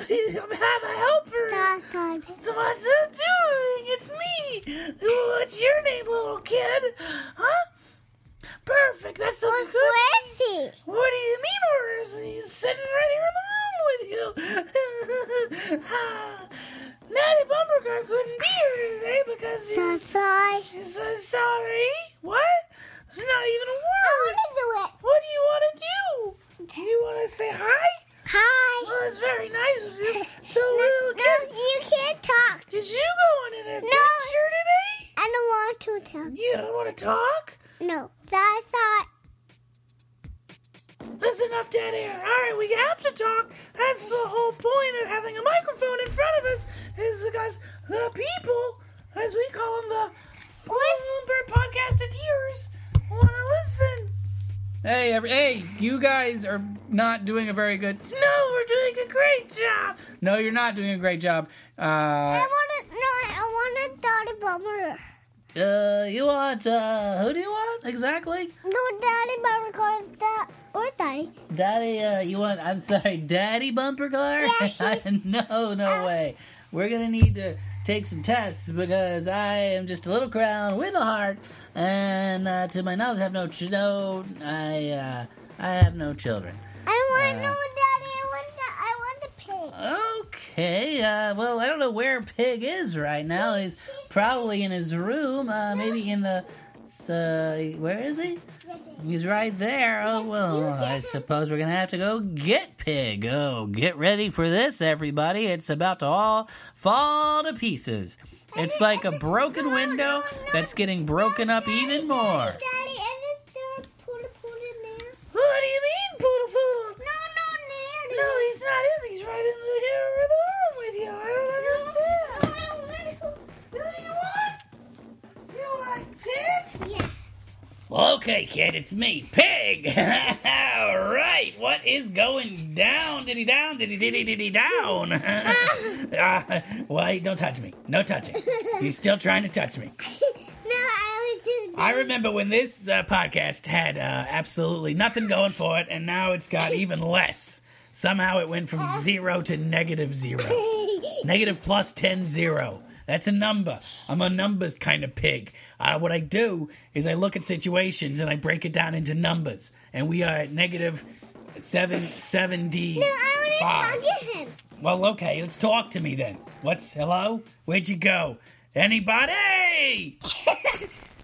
have a helper. So what's it doing? It's me. What's your name, little kid? Huh? Perfect. That's so good. Where is he? What do you mean, where is he? He's sitting right here in the room with you. Natty Bumpercar couldn't be here today because So sorry. he's so sorry. What? It's not even a I word. want to do it. What do you want to do? Do you want to say hi? Hi. Well, that's very nice of you. So, No, little kid, you can't talk. did you go on an adventure today? I don't want to talk. You don't want to talk? No. Sorry. That's enough dead air. All right, we have to talk. That's the whole point of having a microphone in front of us is because the people, as we call them, the Bloomberg Podcasteers, want to listen. Hey, you guys are not doing a very good... No, we're doing a great job. No, you're not doing a great job. I want a Daddy Bumper. You want, who do you want exactly? No, Daddy Bumper cars or Daddy. Daddy, you want, I'm sorry, Daddy Bumper Car? Yeah, No way. We're gonna need to take some tests because I am just a little crown with a heart, and to my knowledge, I have no children. I don't want no Daddy. I want the pig. Okay, well, I don't know where Pig is right now. He's probably in his room, maybe in the, where is he? He's right there. Oh, well, I suppose we're going to have to go get Pig. Oh, get ready for this, everybody. It's about to all fall to pieces. It's like a broken window that's getting broken up even more. Daddy, isn't there a poodle in there? What do you mean, Poodle? No, No, he's not in. He's right in the here of the room with you. I don't understand. I don't want to. Who do you want? You want Pig? Yeah. Okay, kid, it's me, Pig. All right, what is going down? Diddy down. Why? Don't touch me. No touching. He's still trying to touch me. No, I would do I remember when this podcast had absolutely nothing going for it, and now it's got even less. Somehow it went from 0 to -0. Negative plus 10, 0. That's a number. I'm a numbers kind of pig. What I do is I look at situations and I break it down into numbers. And we are at negative 775. No, I want to talk to him. Well, okay, let's talk to me then. Hello? Where'd you go? Anybody?